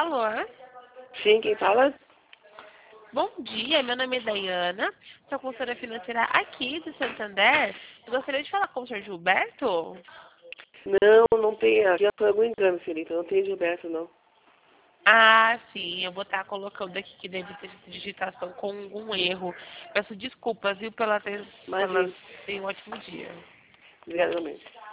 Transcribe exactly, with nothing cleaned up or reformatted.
Alô? Sim, quem fala? Bom dia, meu nome é Dayana, sou consultora financeira aqui do Santander. Eu gostaria de falar com o senhor Gilberto. Não, não tem. Aqui foi algum engano, Felipe. Não tem Gilberto, não. Ah, sim, eu vou estar colocando aqui que deve ter digitação com algum erro. Peço desculpas, viu, pela, pela... Imagina. Tenha um ótimo dia. Obrigada, realmente.